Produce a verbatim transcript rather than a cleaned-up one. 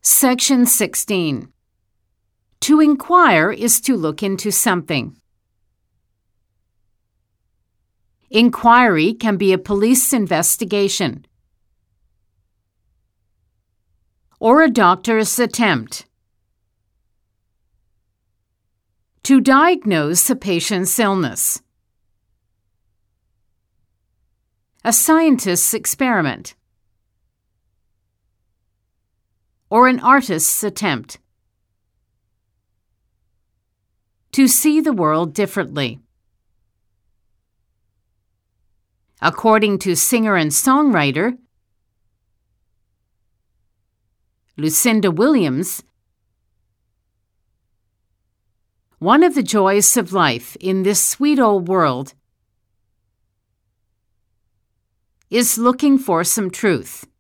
Section sixteen. To inquire is to look into something. Inquiry can be a police investigation or a doctor's attempt to diagnose a patient's illness. A scientist's experiment or an artist's attempt to see the world differently. According to singer and songwriter Lucinda Williams, one of the joys of life in this sweet old world is looking for some truth.